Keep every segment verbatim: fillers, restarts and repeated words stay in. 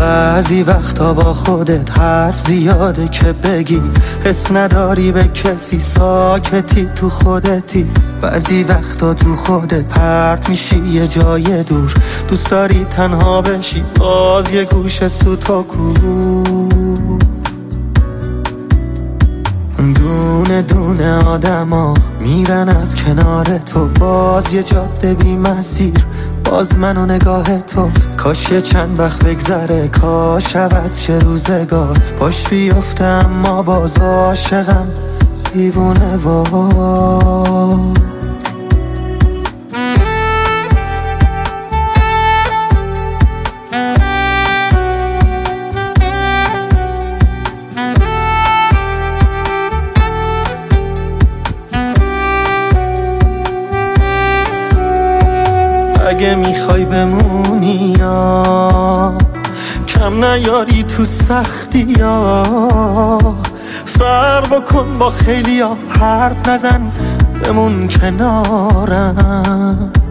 بعضی وقتا با خودت حرف زیاده که بگی، حس نداری به کسی، ساکتی تو خودتی. بعضی وقتا تو خودت پرت میشی یه جای دور، دوست داری تنها بشی باز یه گوشه سوتاکو. دونه دونه آدما میرن از کنار تو، باز یه جاده بی مسیر، باز من و نگاه تو. کاش یه چند وقت بگذره، کاش عوض شه روزگار، پاش بیفته اما باز عاشقم دیوونه وار. اگه میخوای بمونی یا کم نیاری تو سختی یا، فرق بکن با خیلی ها، حرف نزن بمون کنارم.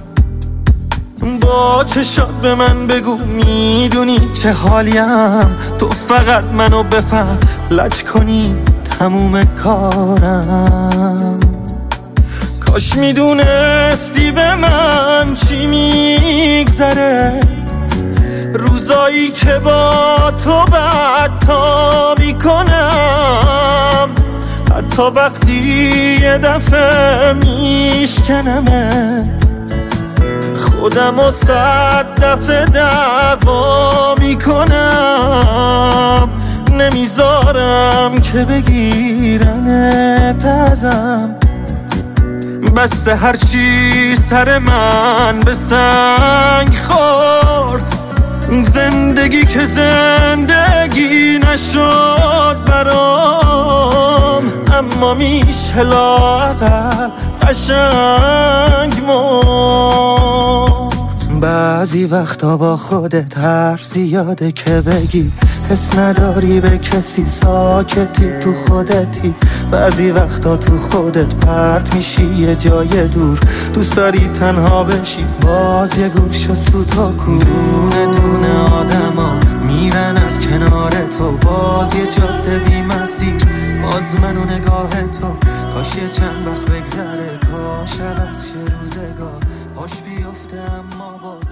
با چشات به من بگو میدونی چه حالیم، تو فقط منو بفهم، لج کنی تموم کارم. کاش میدونستی به من چی میگذره، روزایی که با تو بدتا میکنم، حتی وقتی یه دفعه میشکنمت، خودم و صد دفعه دعوا میکنم. نمیذارم که بگیرنت ازم، بس هرچی سر من به سنگ خورد، زندگی که زندگی نشد برام، اما میشه لااقل قشنگ مرد. بعضی وقتا با خودت حرف زیاده که بگی، حس نداری به کسی، ساکتی تو خودتی. بعضی وقتا تو خودت پرت میشی یه جای دور، دوست داری تنها بشی باز یه گوشه سوتاکو. دونه دونه آدما میرن از کنار تو، باز یه جاده بی مسیر، باز من و نگاه تو. کاش یه چند وقت بگذره، کاش عوض شه روزگار، پاش بیفته اما باز